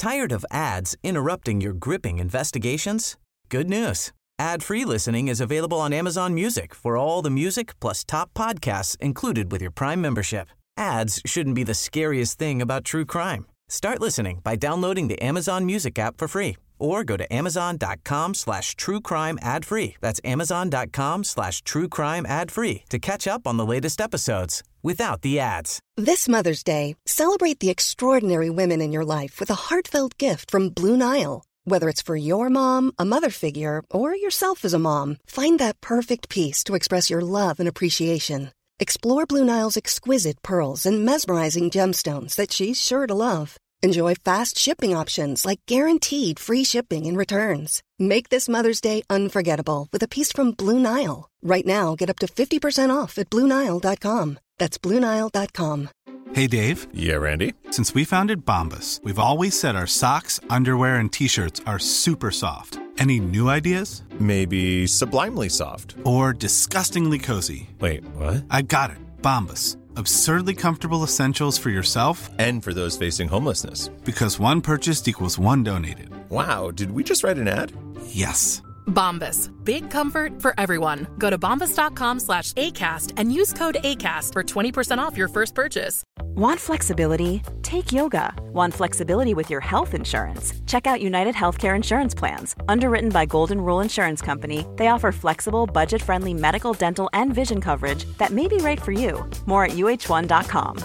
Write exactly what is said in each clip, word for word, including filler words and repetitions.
Tired of ads interrupting your gripping investigations? Good news. Ad-free listening is available on Amazon Music for all the music plus top podcasts included with your Prime membership. Ads shouldn't be the scariest thing about true crime. Start listening by downloading the Amazon Music app for free or go to amazon.com slash true crime ad free. That's amazon.com slash true crime ad free to catch up on the latest episodes without the ads. This Mother's Day, celebrate the extraordinary women in your life with a heartfelt gift from Blue Nile. Whether it's for your mom, a mother figure, or yourself as a mom, find that perfect piece to express your love and appreciation. Explore Blue Nile's exquisite pearls and mesmerizing gemstones that she's sure to love. Enjoy fast shipping options like guaranteed free shipping and returns. Make this Mother's Day unforgettable with a piece from Blue Nile. Right now, get up to fifty percent off at blue nile dot com. That's blue nile dot com. Hey, Dave. Yeah, Randy. Since we founded Bombas, we've always said our socks, underwear, and T-shirts are super soft. Any new ideas? Maybe sublimely soft. Or disgustingly cozy. Wait, what? I got it. Bombas. Absurdly comfortable essentials for yourself and for those facing homelessness. Because one purchased equals one donated. Wow, did we just write an ad? Yes. Bombas. Big comfort for everyone. Go to bombas.com slash ACAST and use code ACAST for twenty percent off your first purchase. Want flexibility? Take yoga. Want flexibility with your health insurance? Check out United Healthcare Insurance Plans. Underwritten by Golden Rule Insurance Company, they offer flexible, budget-friendly medical, dental, and vision coverage that may be right for you. More at U H one dot com.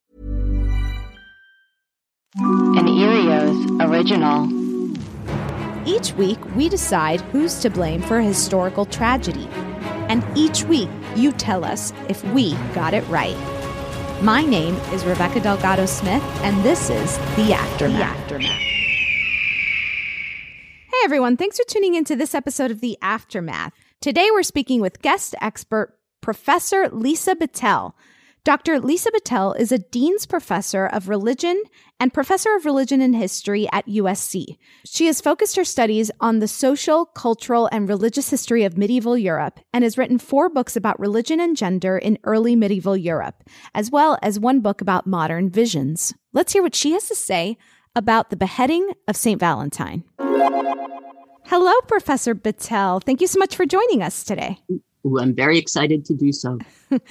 An Erios original. Each week, we decide who's to blame for a historical tragedy. And each week, you tell us if we got it right. My name is Rebecca Delgado Smith, and this is The Aftermath. The Aftermath. Hey, everyone. Thanks for tuning into this episode of The Aftermath. Today, we're speaking with guest expert, Professor Lisa Bitel. Doctor Lisa Bitel is a Dean's Professor of Religion and Professor of Religion and History at U S C. She has focused her studies on the social, cultural, and religious history of medieval Europe and has written four books about religion and gender in early medieval Europe, as well as one book about modern visions. Let's hear what she has to say about the beheading of Saint Valentine. Hello, Professor Bitel. Thank you so much for joining us today. Ooh, I'm very excited to do so.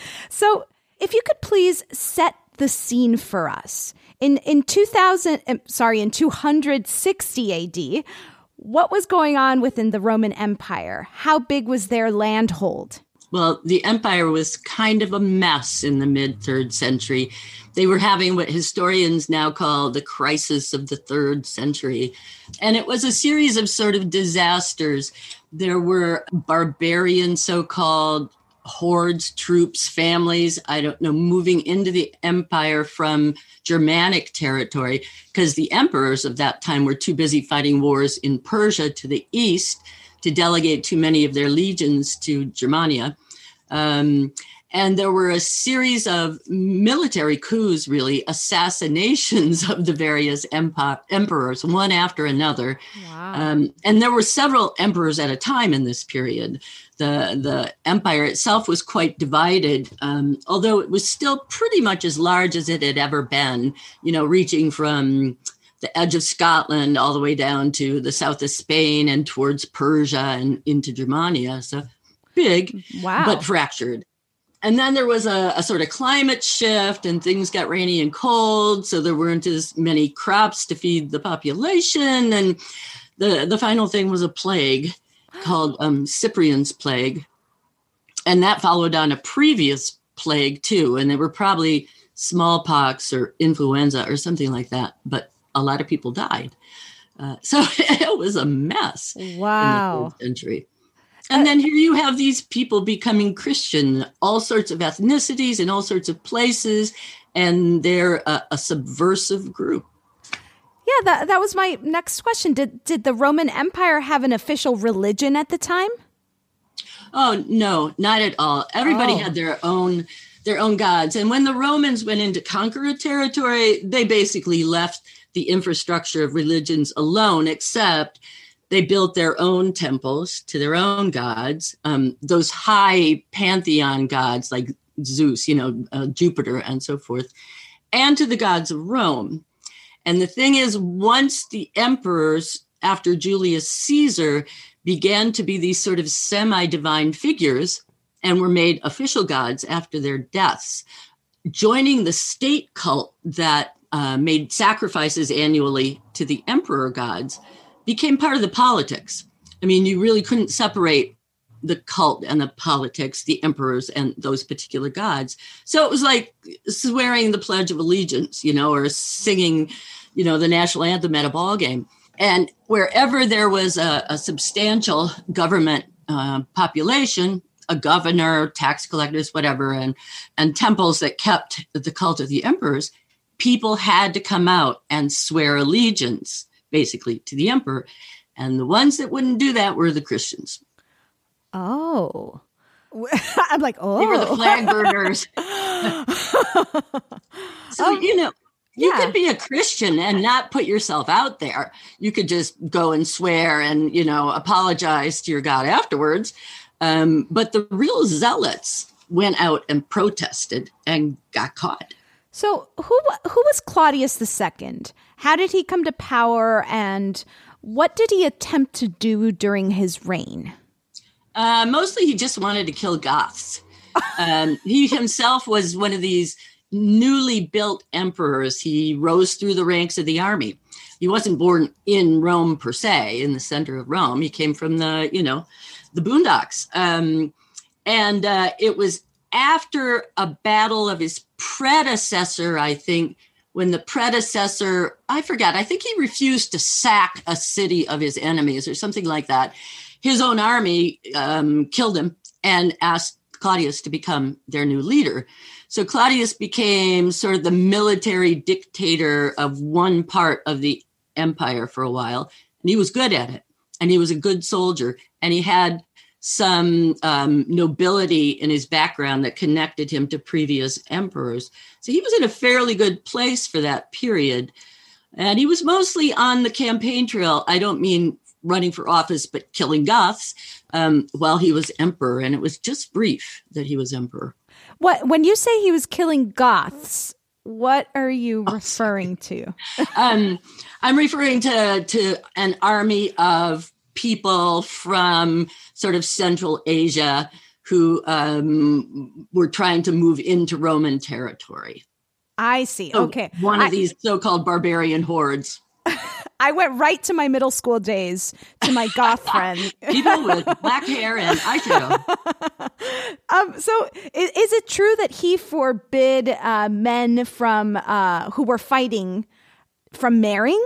So, if you could please set the scene for us. In in two thousand, sorry, in two hundred sixty A D, what was going on within the Roman Empire? How big was their landhold? Well, the empire was kind of a mess in the mid-third century. They were having what historians now call the crisis of the third century. And it was a series of sort of disasters. There were barbarian so-called hordes, troops, families, I don't know, moving into the empire from Germanic territory because the emperors of that time were too busy fighting wars in Persia to the east to delegate too many of their legions to Germania. Um, and there were a series of military coups, really, assassinations of the various empi- emperors, one after another. Wow. Um, and there were several emperors at a time in this period. The, the empire itself was quite divided, um, although it was still pretty much as large as it had ever been, you know, reaching from the edge of Scotland all the way down to the south of Spain and towards Persia and into Germania. So big, wow. But fractured. And then there was a, a sort of climate shift and things got rainy and cold. So there weren't as many crops to feed the population. And the, the final thing was a plague called um, Cyprian's plague. And that followed on a previous plague too. And they were probably smallpox or influenza or something like that. But a lot of people died. Uh, so it was a mess. Wow. In the third century. And then here you have these people becoming Christian, all sorts of ethnicities in all sorts of places, and they're a, a subversive group. Yeah, that that was my next question. Did did the Roman Empire have an official religion at the time? Oh, no, not at all. Everybody oh. had their own their own gods. And when the Romans went in to conquer a territory, they basically left the infrastructure of religions alone, except they built their own temples to their own gods, um, those high pantheon gods like Zeus, you know, uh, Jupiter and so forth, and to the gods of Rome. And the thing is, once the emperors, after Julius Caesar, began to be these sort of semi-divine figures and were made official gods after their deaths, joining the state cult that uh, made sacrifices annually to the emperor gods became part of the politics. I mean, you really couldn't separate the cult and the politics, the emperors and those particular gods. So it was like swearing the Pledge of Allegiance, you know, or singing, you know, the national anthem at a ball game. And wherever there was a, a substantial government uh, population, a governor, tax collectors, whatever, and, and temples that kept the cult of the emperors, people had to come out and swear allegiance, basically, to the emperor. And the ones that wouldn't do that were the Christians. Oh. I'm like, oh. They were the flag burners. So, um, you know, you yeah. could be a Christian and not put yourself out there. You could just go and swear and, you know, apologize to your God afterwards. Um, but the real zealots went out and protested and got caught. So who who was Claudius the Second? How did he come to power, and what did he attempt to do during his reign? Uh, mostly he just wanted to kill Goths. Um, he himself was one of these newly built emperors. He rose through the ranks of the army. He wasn't born in Rome per se, in the center of Rome. He came from the, you know, the boondocks. Um, and uh, it was after a battle of his predecessor, I think, when the predecessor, I forgot, I think he refused to sack a city of his enemies or something like that. His own army um, killed him and asked Claudius to become their new leader. So Claudius became sort of the military dictator of one part of the empire for a while. And he was good at it. And he was a good soldier. And he had some um, nobility in his background that connected him to previous emperors. So he was in a fairly good place for that period. And he was mostly on the campaign trail. I don't mean running for office, but killing Goths um, while he was emperor. And it was just brief that he was emperor. What, when you say he was killing Goths, what are you oh, referring to? um, I'm referring to, to an army of people from sort of Central Asia who um, were trying to move into Roman territory. I see. So okay. One of I, these so-called barbarian hordes. I went right to my middle school days, to my goth friend. People with black hair and eyeshadow. um, so is, is it true that he forbid uh, men from uh, who were fighting from marrying?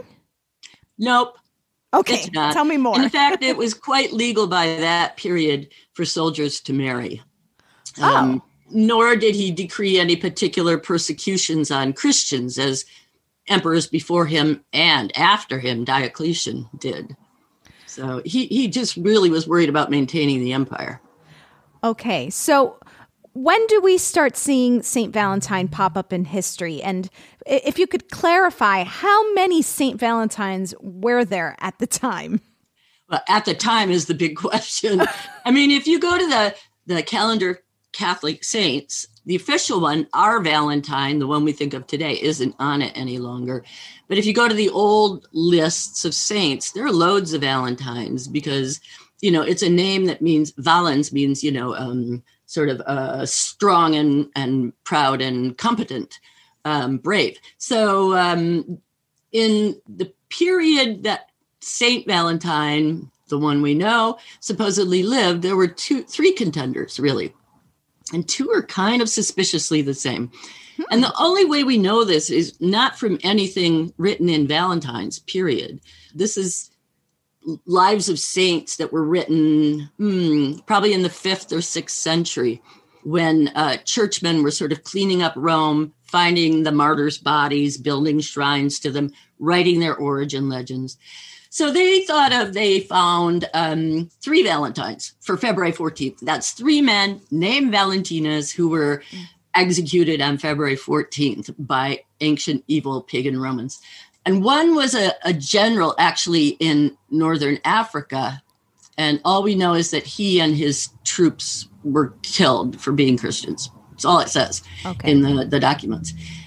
Nope. Okay, tell me more. In fact, it was quite legal by that period for soldiers to marry. Oh. Um, nor did he decree any particular persecutions on Christians, as emperors before him and after him, Diocletian, did. So he, he just really was worried about maintaining the empire. Okay, so when do we start seeing Saint Valentine pop up in history? And if you could clarify, how many Saint Valentines were there at the time? Well, at the time is the big question. I mean, if you go to the, the calendar Catholic saints, the official one, our Valentine, the one we think of today, isn't on it any longer. But if you go to the old lists of saints, there are loads of Valentines because, you know, it's a name that means, Valens means, you know, um, sort of uh, strong and, and proud and competent, um, brave. So um, in the period that Saint Valentine, the one we know, supposedly lived, there were two, three contenders, really. And two are kind of suspiciously the same. Hmm. And the only way we know this is not from anything written in Valentine's, period. This is lives of saints that were written hmm, probably in the fifth or sixth century when uh, churchmen were sort of cleaning up Rome, finding the martyrs' bodies, building shrines to them, writing their origin legends. So they thought of, they found um, three Valentines for February fourteenth. That's three men named Valentinus who were executed on February fourteenth by ancient evil pagan Romans. And one was a, a general actually in northern Africa. And all we know is that he and his troops were killed for being Christians. That's all it says okay. in the, the documents.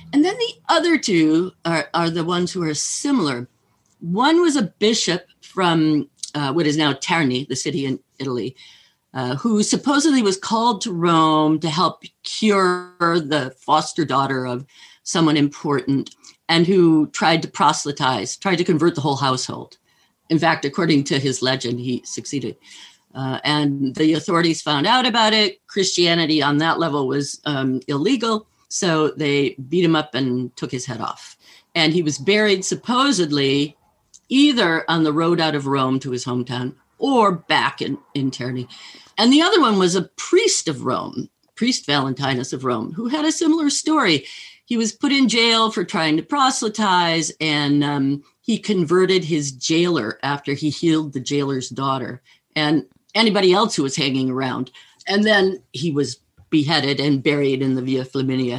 And then the other two are, are the ones who are similar. One was a bishop from uh, what is now Terni, the city in Italy, uh, who supposedly was called to Rome to help cure the foster daughter of someone important, and who tried to proselytize, tried to convert the whole household. In fact, according to his legend, he succeeded. Uh, and the authorities found out about it. Christianity on that level was um, illegal. So they beat him up and took his head off. And he was buried supposedly either on the road out of Rome to his hometown or back in, in Terni. And the other one was a priest of Rome, priest Valentinus of Rome, who had a similar story. He was put in jail for trying to proselytize, and um, he converted his jailer after he healed the jailer's daughter and anybody else who was hanging around. And then he was beheaded and buried in the Via Flaminia.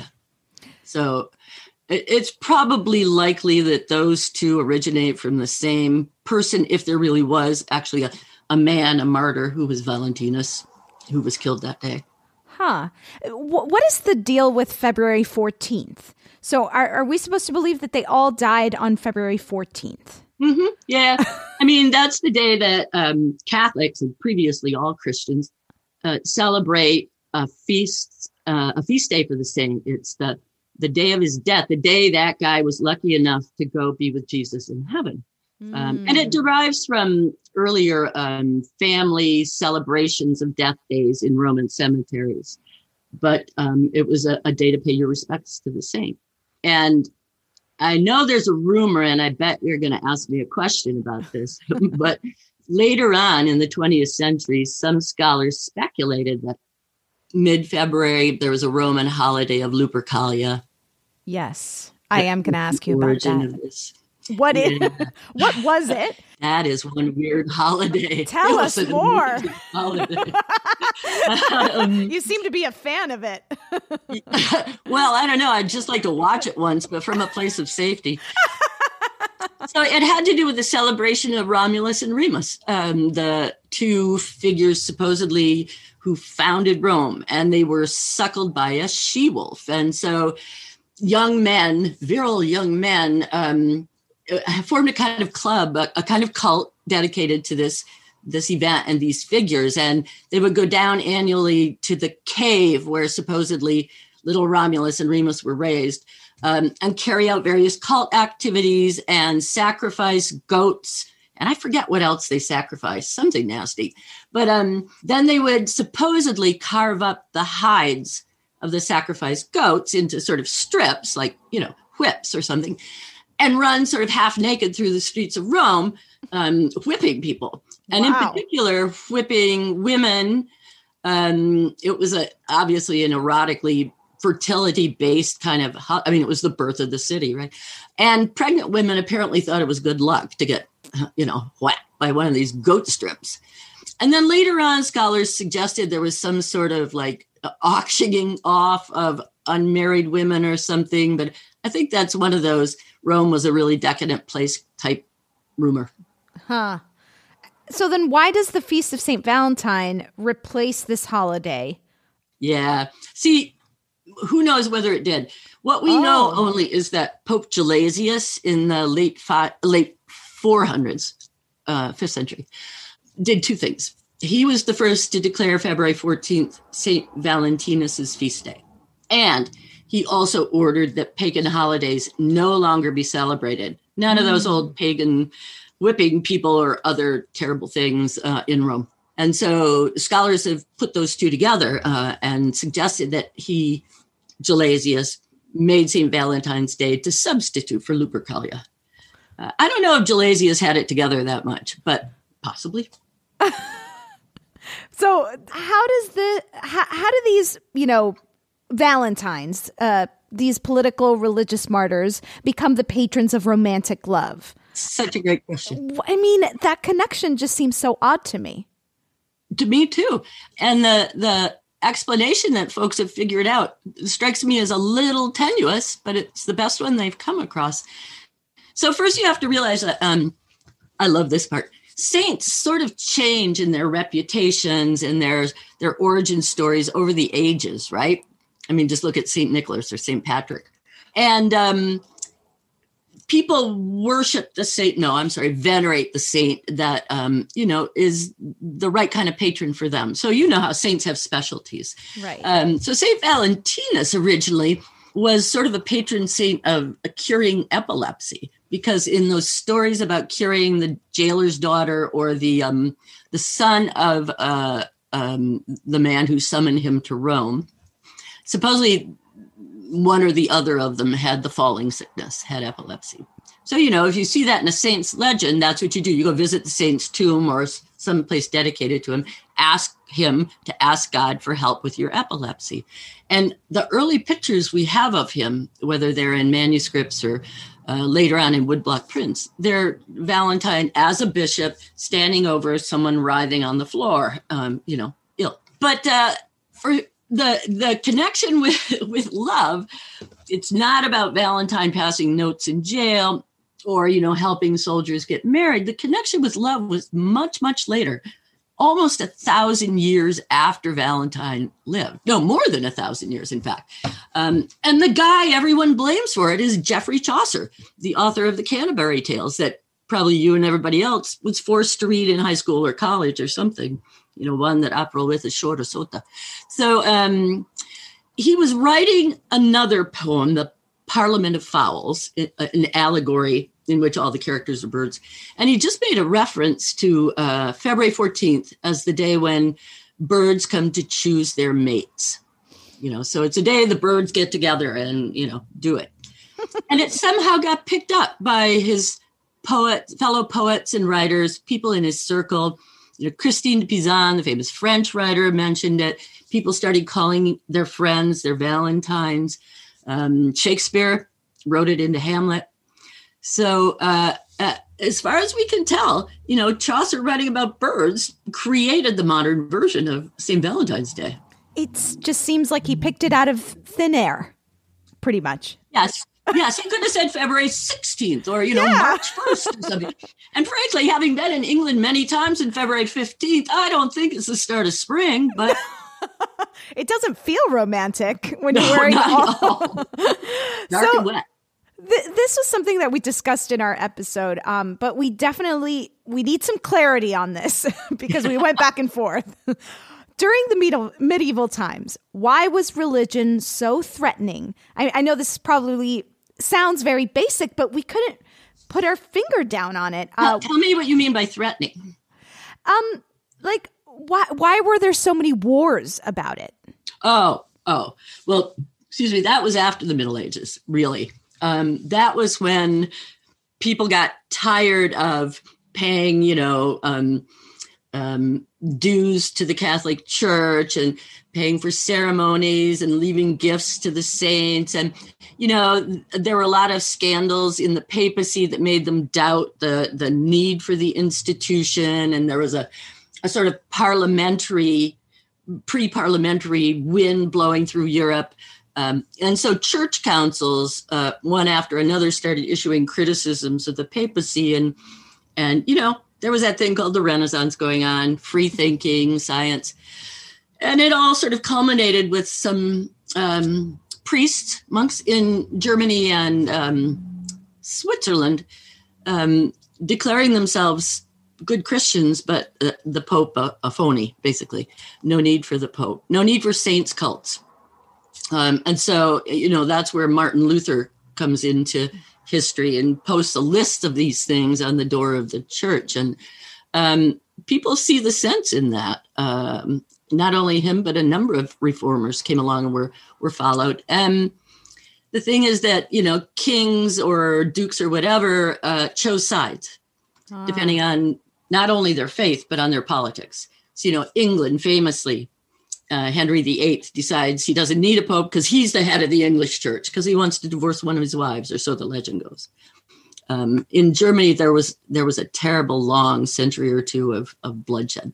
So it, it's probably likely that those two originate from the same person, if there really was actually a, a man, a martyr, who was Valentinus, who was killed that day. Huh. What is the deal with February fourteenth? So are, are we supposed to believe that they all died on February fourteenth? Mm-hmm. Yeah. I mean, that's the day that um, Catholics, and previously all Christians, uh, celebrate a feast, uh, a feast day for the saint. It's the, the day of his death, the day that guy was lucky enough to go be with Jesus in heaven. Mm. Um, and it derives from earlier um, family celebrations of death days in Roman cemeteries. But um, it was a, a day to pay your respects to the saint. And I know there's a rumor, and I bet you're going to ask me a question about this, but later on in the twentieth century, some scholars speculated that mid-February, there was a Roman holiday of Lupercalia. Yes, I am going to ask you about that. Of this. What is, Yeah. what was it? That is one weird holiday. Tell It us was an more. amazing holiday. um, You seem to be a fan of it. well, I don't know. I'd just like to watch it once, but from a place of safety. So it had to do with the celebration of Romulus and Remus, um, the two figures supposedly who founded Rome, and they were suckled by a she-wolf. And so young men, virile young men, um, formed a kind of club, a, a kind of cult dedicated to this this event and these figures. And they would go down annually to the cave where supposedly little Romulus and Remus were raised, um, and carry out various cult activities and sacrifice goats. And I forget what else they sacrificed, something nasty. But um, then they would supposedly carve up the hides of the sacrificed goats into sort of strips, like, you know, whips or something, and run sort of half naked through the streets of Rome, um, whipping people. And wow. In particular, whipping women. Um, it was a obviously an erotically fertility-based kind of, I mean, it was the birth of the city, right? And pregnant women apparently thought it was good luck to get, you know, whacked by one of these goat strips. And then later on, scholars suggested there was some sort of like auctioning off of unmarried women or something. But I think that's one of those Rome was a really decadent place type rumor. Huh. So then why does the Feast of Saint Valentine replace this holiday? Yeah. See, who knows whether it did. What we oh. know only is that Pope Gelasius in the late fi- late four hundreds, uh, fifth century, did two things. He was the first to declare February fourteenth Saint Valentinus's feast day. And he also ordered that pagan holidays no longer be celebrated. None mm. of those old pagan whipping people or other terrible things uh, in Rome. And so scholars have put those two together uh, and suggested that he, Gelasius, made Saint Valentine's Day to substitute for Lupercalia. Uh, I don't know if Gelasius had it together that much, but possibly. So how does the, how, how do these, you know, Valentines, uh, these political religious martyrs become the patrons of romantic love? Such a great question. I mean, that connection just seems so odd to me. To me too. And the the explanation that folks have figured out strikes me as a little tenuous, but it's the best one they've come across. So first you have to realize that, um, I love this part. Saints sort of change in their reputations and their, their origin stories over the ages, right? I mean, just look at Saint Nicholas or Saint Patrick. and um, people worship the saint. No, I'm sorry, venerate the saint that, um, you know, is the right kind of patron for them. So you know how saints have specialties. Right. Um, so Saint Valentinus originally was sort of a patron saint of curing epilepsy, because in those stories about curing the jailer's daughter or the um, the son of uh, um, the man who summoned him to Rome, supposedly one or the other of them had the falling sickness, had epilepsy. So, you know, if you see that in a saint's legend, that's what you do. You go visit the saint's tomb or some place dedicated to him, ask him to ask God for help with your epilepsy. And the early pictures we have of him, whether they're in manuscripts or uh, later on in woodblock prints, they're Valentine as a bishop standing over someone writhing on the floor, um, you know, ill. But uh, for the the connection with, with love, it's not about Valentine passing notes in jail or, you know, helping soldiers get married. The connection with love was much, much later, almost a thousand years after Valentine lived. No, more than a thousand years, in fact. Um, and the guy everyone blames for it is Geoffrey Chaucer, the author of the Canterbury Tales that probably you and everybody else was forced to read in high school or college or something, you know, one that April with is short or sota. So um, he was writing another poem, the Parliament of Fowls, an allegory in which all the characters are birds. And he just made a reference to uh, February fourteenth as the day when birds come to choose their mates. You know, so it's a day the birds get together and, you know, do it. And it somehow got picked up by his poet, fellow poets and writers, people in his circle. You know, Christine de Pizan, the famous French writer, mentioned it. People started calling their friends their Valentines. Um, Shakespeare wrote it into Hamlet. So uh, uh, as far as we can tell, you know, Chaucer writing about birds created the modern version of Saint Valentine's Day. It just seems like he picked it out of thin air, pretty much. Yes. Yes, he could have said February sixteenth or, you know, Yeah. March first or something. And frankly, having been in England many times in February fifteenth, I don't think it's the start of spring, but It doesn't feel romantic when no, you're wearing not all. at all. Dark So- and wet. Th- this was something that we discussed in our episode, um, but we definitely we need some clarity on this because we went back and forth. During the medieval, medieval times, why was religion so threatening? I, I know this probably sounds very basic, but we couldn't put our finger down on it. Now, Uh, tell me what you mean by threatening. um, like why why were there so many wars about it? Oh, oh, well, excuse me. That was after the Middle Ages, really. Um, that was when people got tired of paying, you know, um, um, dues to the Catholic Church and paying for ceremonies and leaving gifts to the saints. And, you know, there were a lot of scandals in the papacy that made them doubt the, the need for the institution. And there was a, a sort of parliamentary, pre-parliamentary wind blowing through Europe. Um, and so church councils, uh, one after another, started issuing criticisms of the papacy. And, and, you know, there was that thing called the Renaissance going on, free thinking, science. And it all sort of culminated with some um, priests, monks in Germany and um, Switzerland um, declaring themselves good Christians, but uh, the Pope a, a phony, basically. No need for the Pope. No need for saints' cults. Um, and so, you know, that's where Martin Luther comes into history and posts a list of these things on the door of the church. And um, people see the sense in that. Um, not only him, but a number of reformers came along and were, were followed. And the thing is that, you know, kings or dukes or whatever uh, chose sides, ah. depending on not only their faith, but on their politics. So, you know, England famously, Uh, Henry the Eighth decides he doesn't need a pope because he's the head of the English church because he wants to divorce one of his wives, or so the legend goes. Um, in Germany, there was there was a terrible long century or two of, of bloodshed.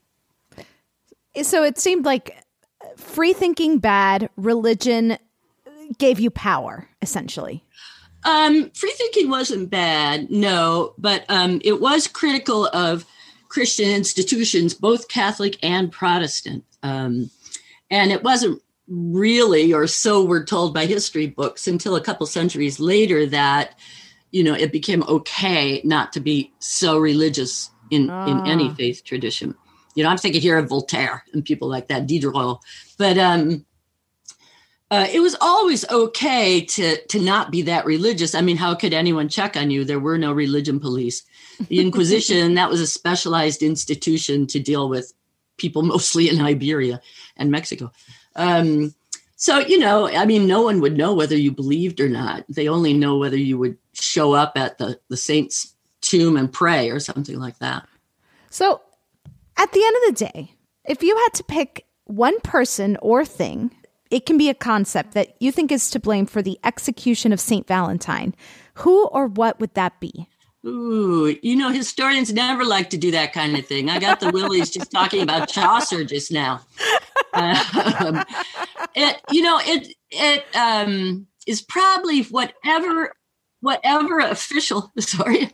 So it seemed like free thinking bad, religion gave you power, essentially. Um, free thinking wasn't bad, no, but um, it was critical of Christian institutions, both Catholic and Protestant. Um, And it wasn't really, or so we're told by history books, until a couple centuries later that, you know, it became okay not to be so religious in, ah. in any faith tradition. You know, I'm thinking here of Voltaire and people like that, Diderot. But um, uh, it was always okay to to not be that religious. I mean, how could anyone check on you? There were no religion police. The Inquisition, that was a specialized institution to deal with people mostly in Iberia and Mexico. Um, so, you know, I mean, no one would know whether you believed or not. They only know whether you would show up at the, the saint's tomb and pray or something like that. So at the end of the day, if you had to pick one person or thing, it can be a concept that you think is to blame for the execution of Saint Valentine. Who or what would that be? Ooh, you know, historians never like to do that kind of thing. I got the willies just talking about Chaucer just now. Um, it, you know, it it um, is probably whatever whatever official. Sorry,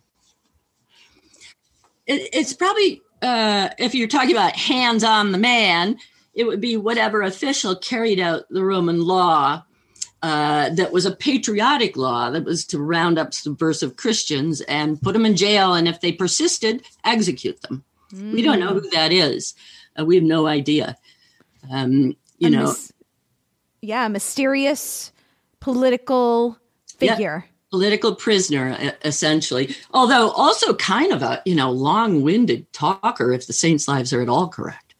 it, it's probably uh, if you're talking about hands on the man, it would be whatever official carried out the Roman law. Uh, that was a patriotic law that was to round up subversive Christians and put them in jail. And if they persisted, execute them. Mm. We don't know who that is. Uh, we have no idea. Um, you a know. Mis- yeah, a mysterious political figure. Yeah, political prisoner, essentially. Although also kind of a, you know, long-winded talker if the saints' lives are at all correct.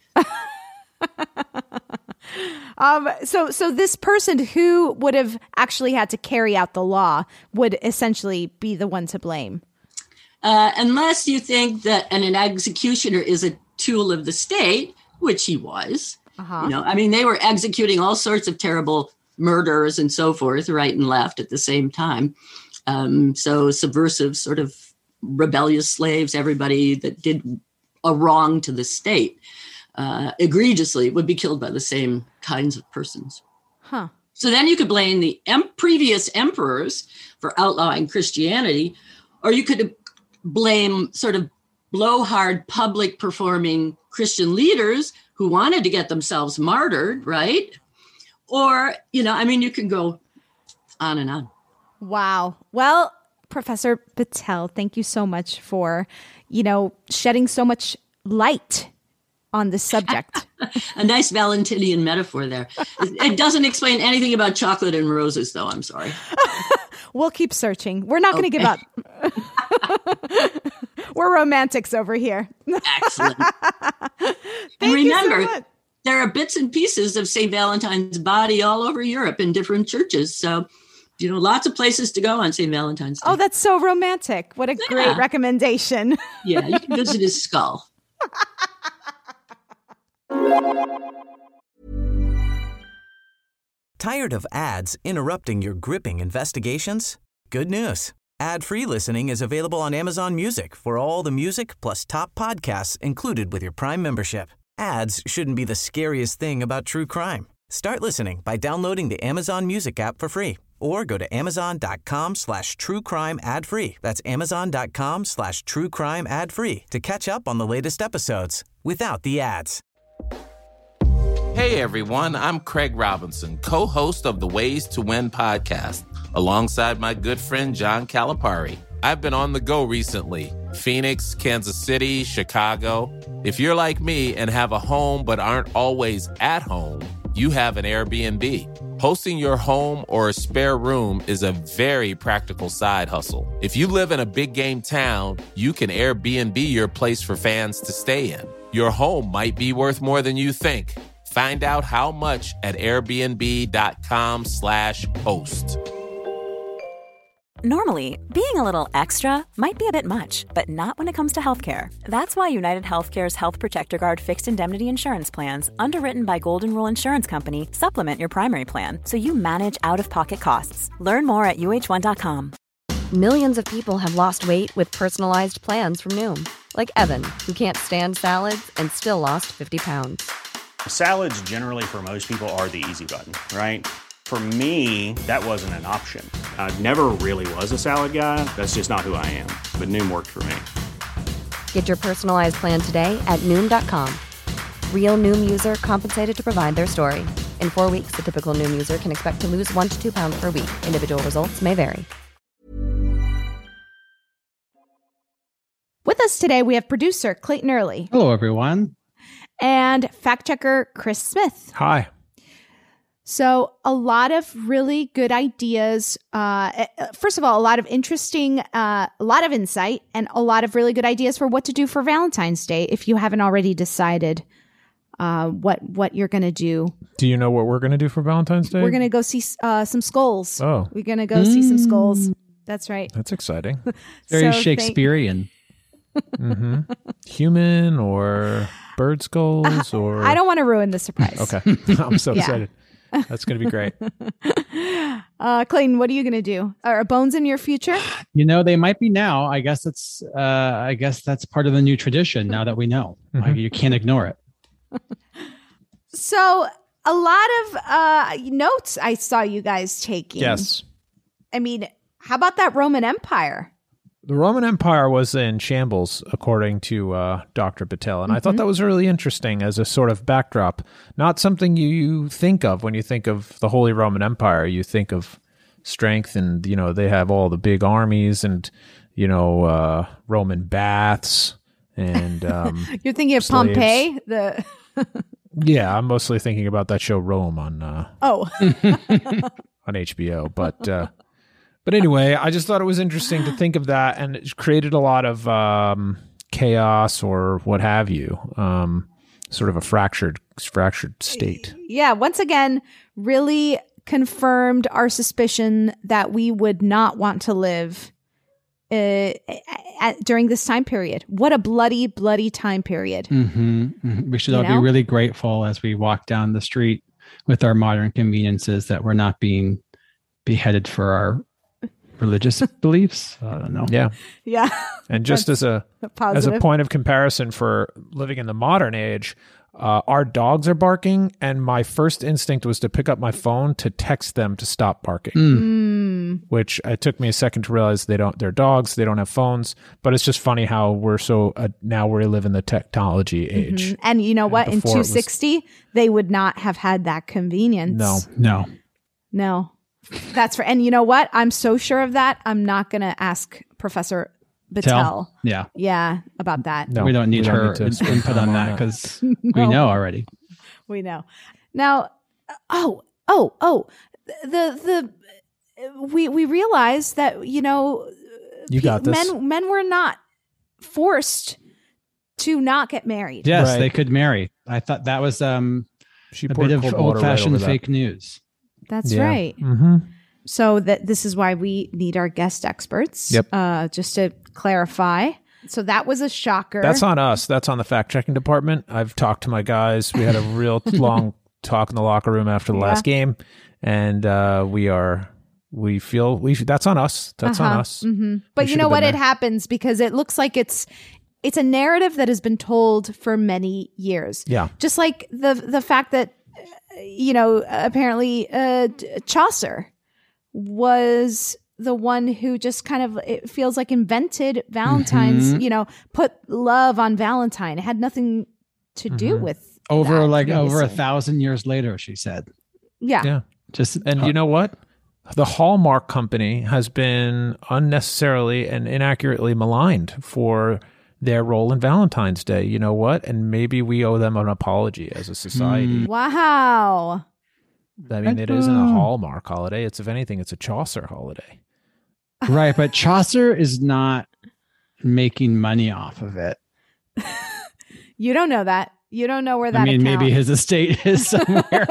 Um, so, so this person who would have actually had to carry out the law would essentially be the one to blame. Uh, unless you think that an, an executioner is a tool of the state, which he was. Uh-huh. You know, I mean, they were executing all sorts of terrible murders and so forth, right and left at the same time. Um, so subversive, sort of rebellious slaves, everybody that did a wrong to the state. Uh, egregiously would be killed by the same kinds of persons. Huh. So then you could blame the em- previous emperors for outlawing Christianity, or you could blame sort of blowhard public performing Christian leaders who wanted to get themselves martyred, right? Or, you know, I mean, you can go on and on. Wow. Well, Professor Battelle, thank you so much for, you know, shedding so much light on this subject. A nice Valentinian metaphor there. It doesn't explain anything about chocolate and roses, though. I'm sorry. We'll keep searching. We're not okay. going to give up. We're romantics over here. Excellent. And remember, so there are bits and pieces of Saint Valentine's body all over Europe in different churches. So, you know, lots of places to go on Saint Valentine's Day. Oh, that's so romantic. What a yeah. great recommendation. Yeah, you can visit his skull. Tired of ads interrupting your gripping investigations? Good news. Ad-free listening is available on Amazon Music for all the music plus top podcasts included with your Prime membership. Ads shouldn't be the scariest thing about true crime. Start listening by downloading the Amazon Music app for free or go to amazon.com slash true crime ad free. That's amazon.com slash true crime ad free to catch up on the latest episodes without the ads. Hey everyone, I'm Craig Robinson, co-host of the Ways to Win podcast, alongside my good friend John Calipari. I've been on the go recently. Phoenix, Kansas City, Chicago. If you're like me and have a home but aren't always at home, you have an Airbnb. Hosting your home or a spare room is a very practical side hustle. If you live in a big game town, you can Airbnb your place for fans to stay in. Your home might be worth more than you think. Find out how much at airbnb.com slash host. Normally, being a little extra might be a bit much, but not when it comes to healthcare. That's why United Healthcare's Health Protector Guard fixed indemnity insurance plans, underwritten by Golden Rule Insurance Company, supplement your primary plan so you manage out-of-pocket costs. Learn more at U H one dot com. Millions of people have lost weight with personalized plans from Noom. Like Evan, who can't stand salads and still lost fifty pounds. Salads generally for most people are the easy button, right? For me, that wasn't an option. I never really was a salad guy. That's just not who I am. But Noom worked for me. Get your personalized plan today at Noom dot com. Real Noom user compensated to provide their story. In four weeks, the typical Noom user can expect to lose one to two pounds per week. Individual results may vary. With us today, we have producer Clayton Early. Hello, everyone. And fact checker Chris Smith. Hi. So a lot of really good ideas. Uh, first of all, a lot of interesting, uh, a lot of insight, and a lot of really good ideas for what to do for Valentine's Day if you haven't already decided uh, what what you're going to do. Do you know what we're going to do for Valentine's Day? We're going to go see uh, some skulls. Oh. We're going to go mm. see some skulls. That's right. That's exciting. Very so Shakespearean. mm-hmm. Human or bird skulls or... I don't want to ruin the surprise. Okay. I'm so Yeah. excited. That's going to be great. Uh, Clayton, what are you going to do? Are bones in your future? You know, they might be now. I guess it's. Uh, I guess that's part of the new tradition. Now that we know, Mm-hmm. like, you can't ignore it. So a lot of uh, notes I saw you guys taking. Yes. I mean, how about that Roman Empire? The Roman Empire was in shambles, according to uh, Doctor Battelle. And Mm-hmm. I thought that was really interesting as a sort of backdrop. Not something you think of when you think of the Holy Roman Empire. You think of strength and, you know, they have all the big armies and, you know, uh, Roman baths and um, You're thinking of slaves. Pompeii? The Yeah, I'm mostly thinking about that show Rome on uh, Oh. on H B O. But... Uh, But anyway, I just thought it was interesting to think of that, and it created a lot of um, chaos or what have you, um, sort of a fractured, fractured state. Yeah, once again, really confirmed our suspicion that we would not want to live uh, at, during this time period. What a bloody, bloody time period. Mm-hmm. Mm-hmm. We should You all know? be really grateful as we walk down the street with our modern conveniences that we're not being beheaded for our religious beliefs. I don't know. Yeah. Yeah. And just as a Positive. as a point of comparison for living in the modern age, uh, our dogs are barking, and my first instinct was to pick up my phone to text them to stop barking. Mm. Which it took me a second to realize they don't. They're dogs. They don't have phones. But it's just funny how we're so uh, now we live in the technology age. Mhm. And you know And what? In before it two was- sixty, they would not have had that convenience. No. No. No. That's for, and you know what? I'm so sure of that. I'm not going to ask Professor Battelle. Tell. Yeah. Yeah, about that. No, we don't need we don't her need to in- spend input time on on that that. because No. we know already. We know. Now, oh, oh, oh, the, the, we, we realized that, you know, You got this. men, men were not forced to not get married. Yes, Right. they could marry. I thought that was um, She a poured bit of cold water right old-fashioned over that. fake news. That's Yeah. right. Mm-hmm. So that this is why we need our guest experts. Yep. Uh, just to clarify. So that was a shocker. That's on us. That's on the fact checking department. I've talked to my guys. We had a real long talk in the locker room after the Yeah. last game, and uh, we are we feel we that's on us. That's Uh-huh. on us. hmm We But you should know have what? been It there. happens because it looks like it's it's a narrative that has been told for many years. Yeah. Just like the the fact that uh, you know apparently uh, D- Chaucer was the one who just kind of it feels like invented Valentine's. Mhm. You know, put love on Valentine. It had nothing to do Mhm. with Over that like over a previously. thousand years later, she said. Yeah. Yeah. Just And you know what? The Hallmark Company has been unnecessarily and inaccurately maligned for their role in Valentine's Day. You know what? And maybe we owe them an apology as a society. Wow. I mean, it isn't a Hallmark holiday. It's, if anything, it's a Chaucer holiday. Right, but Chaucer is not making money off of it. You don't know that. You don't know where that I mean, account- maybe his estate is somewhere.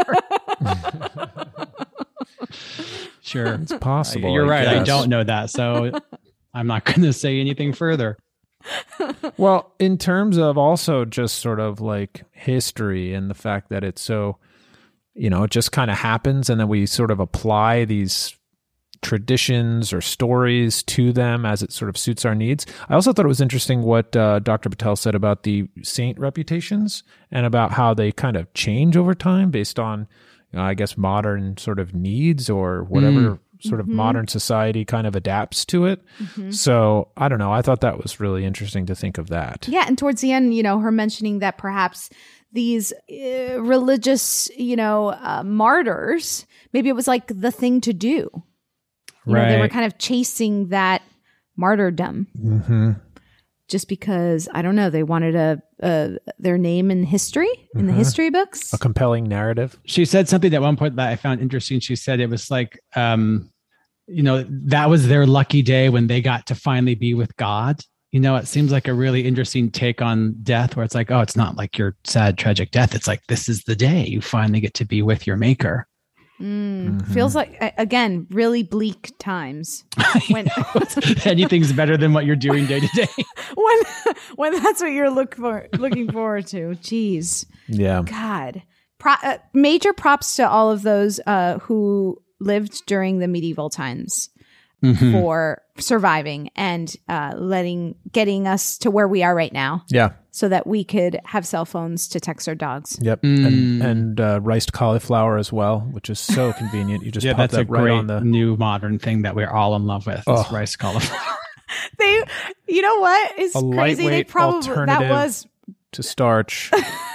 Sure. It's possible. You're I right. I guess. don't know that. So I'm not going to say anything further. Well, in terms of also just sort of like history and the fact that it's so, you know, it just kind of happens and then we sort of apply these traditions or stories to them as it sort of suits our needs. I also thought it was interesting what uh, Doctor Battelle said about the saint reputations and about how they kind of change over time based on, you know, I guess, modern sort of needs or whatever Mm. sort of Mhm. modern society kind of adapts to it. Mhm. So I don't know. I thought that was really interesting to think of that. Yeah, and towards the end, you know, her mentioning that perhaps these uh, religious, you know, uh, martyrs, maybe it was like the thing to do. You know, they were Right. kind of chasing that martyrdom Mm-hmm. just because, I don't know, they wanted a, a their name in history, in the Mhm. history books. A compelling narrative. She said something at one point that I found interesting. She said it was like, um, you know, that was their lucky day when they got to finally be with God. You know, it seems like a really interesting take on death where it's like, oh, it's not like your sad, tragic death. It's like, this is the day you finally get to be with your maker. Mm, Feels like, a- again, really bleak times. When Anything's better than what you're doing day to day. when when that's what you're look for, looking forward to. Jeez. Yeah. God. Pro- uh, major props to all of those uh, who lived during the medieval times Mhm. for surviving and uh, letting getting us to where we are right now. Yeah. So that we could have cell phones to text our dogs. Yep. And, and uh, riced cauliflower as well, which is so convenient. You just Yeah, pop that's that a right great on the. new modern thing that we're all in love with. Oh. Is rice cauliflower. They, you know what is A crazy? They lightweight probably that alternative was to starch.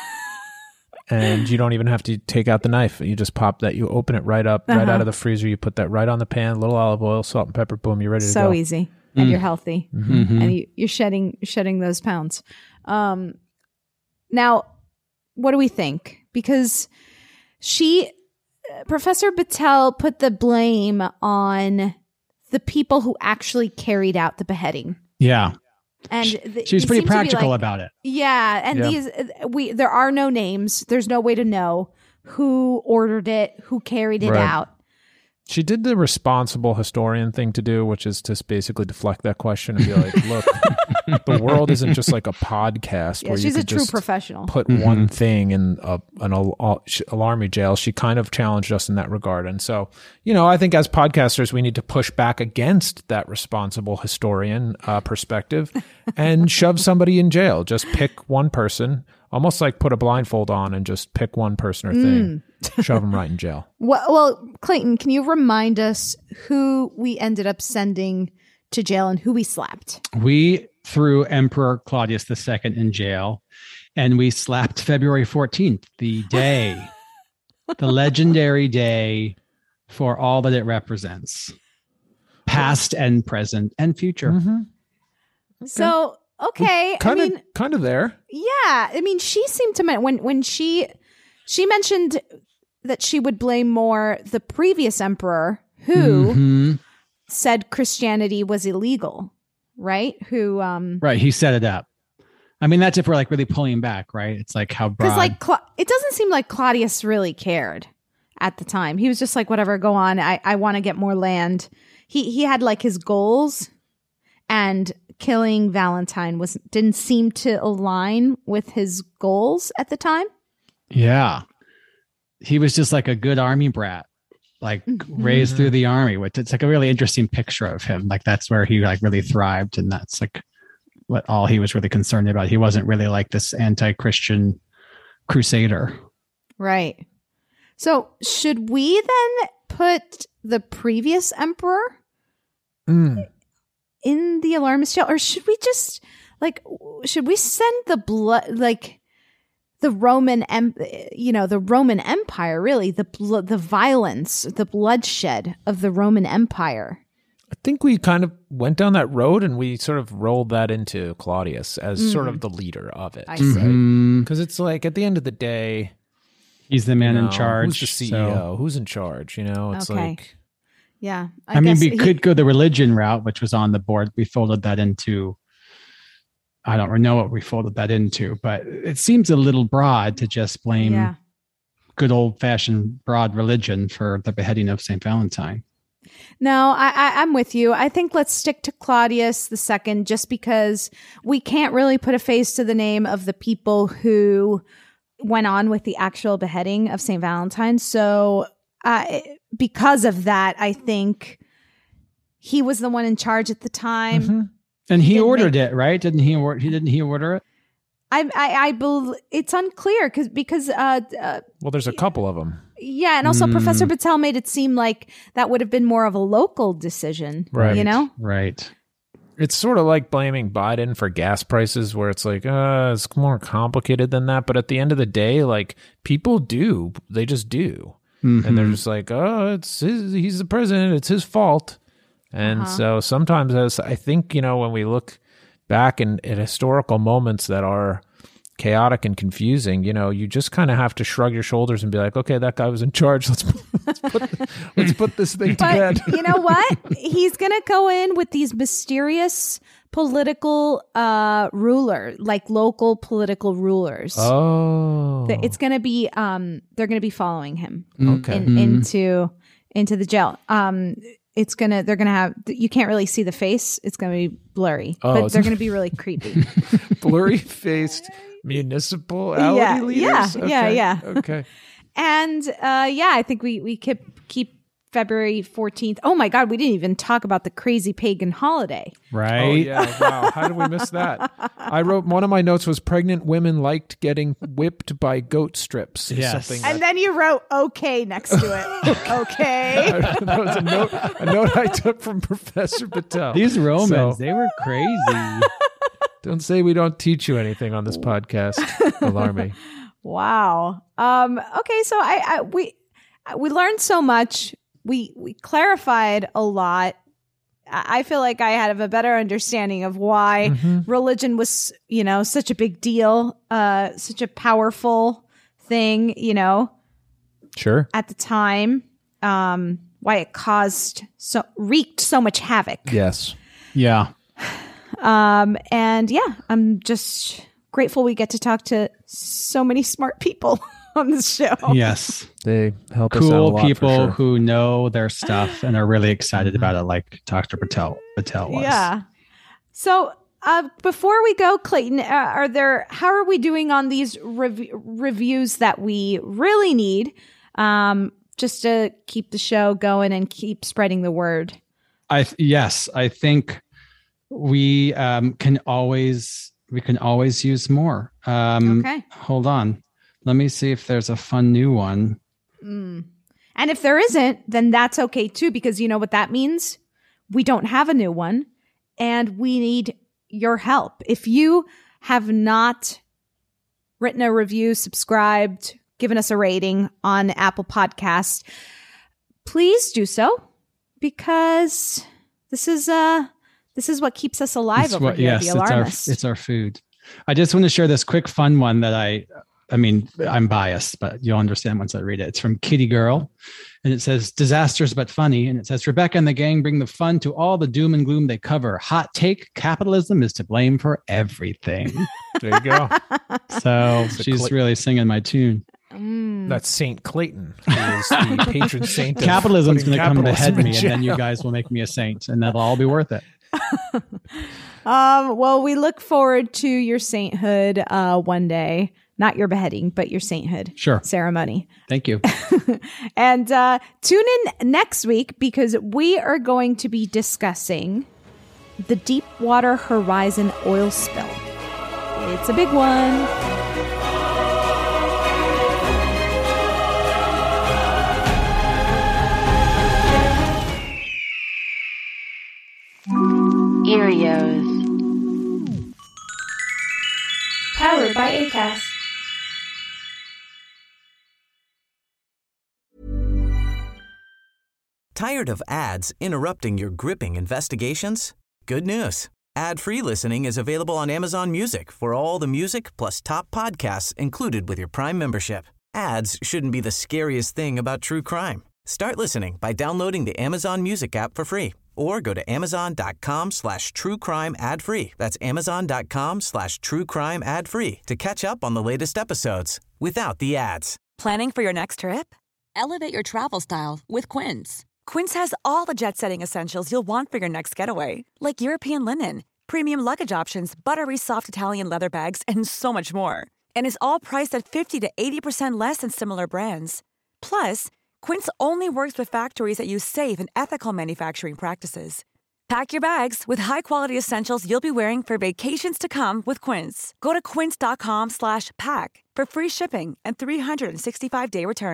And you don't even have to take out the knife. You just pop that. You open it right up, right Uh-huh. out of the freezer. You put that right on the pan, a little olive oil, salt and pepper, boom, you're ready to so go. easy, and Mm. you're healthy, Mhm. and you, you're shedding shedding those pounds. Um, now, what do we think? Because she, Professor Battelle, put the blame on the people who actually carried out the beheading. Yeah. And th- She was they pretty seem to be practical like- about it. Yeah, and Yeah. these we there are no names. There's no way to know who ordered it, who carried it Right. out. She did the responsible historian thing to do, which is to basically deflect that question and be like, look, the world isn't just like a podcast Yeah, where she's you a could true just professional. put Mhm. one thing in a, an al- al- alarmy jail. She kind of challenged us in that regard. And so, you know, I think as podcasters, we need to push back against that responsible historian uh, perspective and shove somebody in jail. Just pick one person, almost like put a blindfold on and just pick one person or thing, shove them right in jail. Well, well, Clayton, can you remind us who we ended up sending to jail and who we slapped? We threw Emperor Claudius the Second in jail, and we slapped February fourteenth, the day, the legendary day for all that it represents, past and present and future. Mm-hmm. So, okay, Kind I of, mean, kind of there. yeah, I mean, she seemed to men- when when she she mentioned that she would blame more the previous emperor who Mhm. said Christianity was illegal, right? Who um Right. He set it up. I mean, that's if we're like really pulling back, right? It's like how broad. because like Cla- it doesn't seem like Claudius really cared at the time. He was just like, whatever, go on. I I want to get more land. He he had like his goals, and killing Valentine was didn't seem to align with his goals at the time. Yeah. He was just like a good army brat, like Mm-hmm. raised through the army, which it's like a really interesting picture of him. Like that's where he like really thrived. And that's like what all he was really concerned about. He wasn't really like this anti-Christian crusader. Right. So should we then put the previous emperor Mm. in the alarmist jail, or should we just like should we send the blood like the Roman em- you know the Roman Empire, really the bl- the violence, the bloodshed of the Roman Empire? I think we kind of went down that road and we sort of rolled that into Claudius as Mm. sort of the leader of it. I see. Mhm. Because it's like at the end of the day, He's the man you know, in charge. Who's the C E O? so- Who's in charge? You know, it's Okay. like Yeah, I, mean, guess we he- could go the religion route, which was on the board. We folded that into, I don't know what we folded that into, but it seems a little broad to just blame Yeah. good old fashioned broad religion for the beheading of Saint Valentine. No, I, I, I'm with you. I think let's stick to Claudius the Second, just because we can't really put a face to the name of the people who went on with the actual beheading of Saint Valentine. So, uh, because of that, I think he was the one in charge at the time. Mm-hmm. And he Didn't ordered make- it, right? Didn't he? Or- he didn't he order it? I, I, I believe it's unclear because because uh, uh, well, there's a couple of them. Yeah, and also Mm. Professor Patel made it seem like that would have been more of a local decision, Right. you know? Right. It's sort of like blaming Biden for gas prices, where it's like, uh, it's more complicated than that. But at the end of the day, like, people do, they just do. Mhm. And they're just like, oh, it's his, he's the president, it's his fault. And Uh-huh. so sometimes, as I think, you know, when we look back in, in historical moments that are chaotic and confusing, you know, you just kind of have to shrug your shoulders and be like, okay, that guy was in charge. Let's let's put let's put this thing to But bed. you know what? He's going to go in with these mysterious political uh, ruler, like local political rulers. Oh, Th- It's going to be, um, they're going to be following him Okay. in, Mm. into into the jail. Um, it's gonna, they're gonna have. You can't really see the face. It's gonna be blurry, Oh, but it's- they're gonna be really creepy. blurry faced municipality Yeah, leaders. yeah, yeah, Okay, yeah. Okay. And uh, yeah, I think we we keep keep February fourteenth. Oh my God, we didn't even talk about the crazy pagan holiday. Right. Oh yeah. Wow. How did we miss that? I wrote one of my notes was pregnant women liked getting whipped by goat strips. Yes. Something And that, then you wrote "okay" next to it. Okay. that was a note. A note I took from Professor Patel. These Romans, So, they were crazy. don't say we don't teach you anything on this podcast. Alarming. Wow. Um, okay, so I, I we we learned so much. We we clarified a lot. I I feel like I had a better understanding of why Mhm. religion was, you know, such a big deal, uh, such a powerful thing, you know, Sure. at the time. Um, why it caused so wreaked so much havoc. Yes. Yeah. Um, and yeah, I'm just grateful we get to talk to so many smart people on this show. Yes. They help us out a Cool lot, for people sure. who know their stuff and are really excited about it, like Doctor Patel Patel was. Yeah. So uh, before we go, Clayton, uh, are there? How are we doing on these rev- reviews that we really need, um, just to keep the show going and keep spreading the word? I th- yes, I think we um, can always we can always use more. Um, Okay. Hold on, let me see if there's a fun new one. Mm. And if there isn't, then that's okay too, because you know what that means? We don't have a new one and we need your help. If you have not written a review, subscribed, given us a rating on Apple Podcasts, please do so, because this is uh this is what keeps us alive It's over what- here, yes, the it's our Alarmist. it's our food. I just want to share this quick fun one that I I mean, I'm biased, but you'll understand once I read it. It's from Kitty Girl. And it says, disasters but funny. And it says, Rebecca and the gang bring the fun to all the doom and gloom they cover. Hot take, capitalism is to blame for everything. There you go. So It's a she's cli- really singing my tune. Mm. That's Saint Clayton, who is the patron saint of Capitalism's putting going to come to capitalism head in me, and then you jail. guys will make me a saint, and that'll all be worth it. Um, well, we look forward to your sainthood uh, one day. Not your beheading, but your sainthood Sure. ceremony. Thank you. And uh, tune in next week, because we are going to be discussing the Deepwater Horizon oil spill. It's a big one. Erios. Powered by Acast. Tired of ads interrupting your gripping investigations? Good news. Ad-free listening is available on Amazon Music for all the music plus top podcasts included with your Prime membership. Ads shouldn't be the scariest thing about true crime. Start listening by downloading the Amazon Music app for free or go to amazon.com slash true crime ad free. That's amazon.com slash true crime ad free to catch up on the latest episodes without the ads. Planning for your next trip? Elevate your travel style with Quince. Quince has all the jet-setting essentials you'll want for your next getaway, like European linen, premium luggage options, buttery soft Italian leather bags, and so much more. And is all priced at fifty to eighty percent less than similar brands. Plus, Quince only works with factories that use safe and ethical manufacturing practices. Pack your bags with high-quality essentials you'll be wearing for vacations to come with Quince. Go to quince.com slash pack for free shipping and three sixty-five day returns.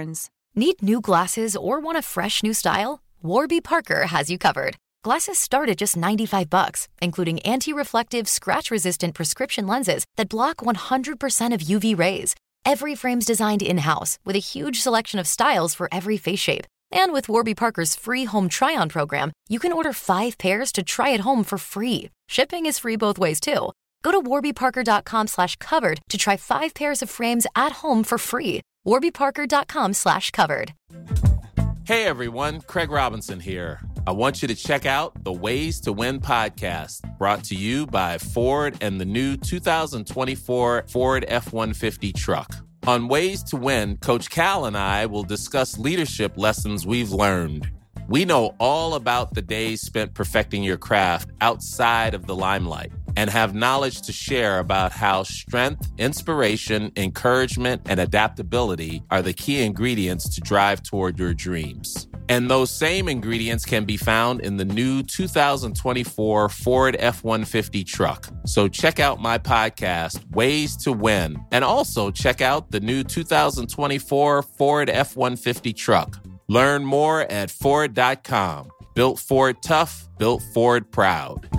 Need new glasses or want a fresh new style? Warby Parker has you covered. Glasses start at just ninety-five bucks, including anti-reflective, scratch-resistant prescription lenses that block one hundred percent of U V rays. Every frame's designed in-house with a huge selection of styles for every face shape. And with Warby Parker's free home try-on program, you can order five pairs to try at home for free. Shipping is free both ways, too. Go to warbyparker.com slash covered to try five pairs of frames at home for free. warbyparker.com slash covered. Hey everyone, Craig Robinson here. I want you to check out the Ways to Win podcast, brought to you by Ford and the new two thousand twenty-four Ford F one fifty truck. On Ways to Win, Coach Cal and I will discuss leadership lessons we've learned. We know all about the days spent perfecting your craft outside of the limelight and have knowledge to share about how strength, inspiration, encouragement, and adaptability are the key ingredients to drive toward your dreams. And those same ingredients can be found in the new two thousand twenty-four Ford F one fifty truck. So check out my podcast, Ways to Win, and also check out the new two thousand twenty-four Ford F one fifty truck. Learn more at Ford dot com. Built Ford tough, built Ford proud.